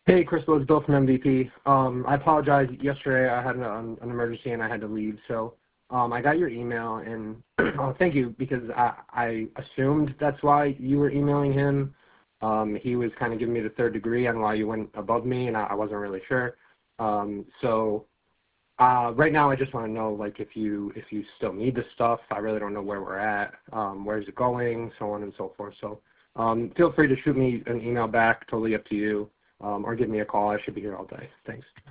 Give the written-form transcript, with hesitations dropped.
Hey, Crystal, it's Bill from MVP. I apologize. Yesterday I had an emergency and I had to leave. So I got your email and thank you because I assumed that's why you were emailing him. He was kind of giving me the third degree on why you went above me, and I wasn't really sure. Right now I just want to know, like, if you still need the stuff. I really don't know where we're at, where's it going, so on and so forth. So feel free to shoot me an email back, totally up to you, or give me a call. I should be here all day. Thanks.